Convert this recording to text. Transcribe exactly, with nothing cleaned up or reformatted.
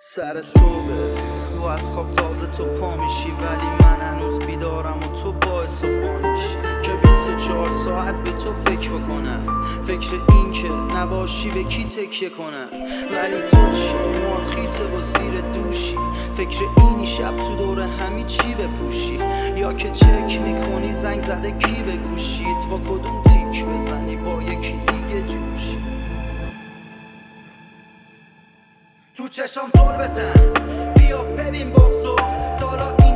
سر صبح و از خواب تازه تو پا میشی، ولی من هنوز بیدارم و تو باعث و بانیشی که بیست و چهار ساعت به تو فکر بکنم، فکر این که نباشی به کی تکیه کنم. ولی تو چی؟ مواد خیسه و زیر دوشی، فکر اینی شب تو دور همی چی بپوشی، یا که چک میکنی زنگ زده کی به گوشیت، با کدوم تیک بزنی با یکی دیگه جوشی. تو چشم زل بزن، بیا ببین بغضو، تا حالا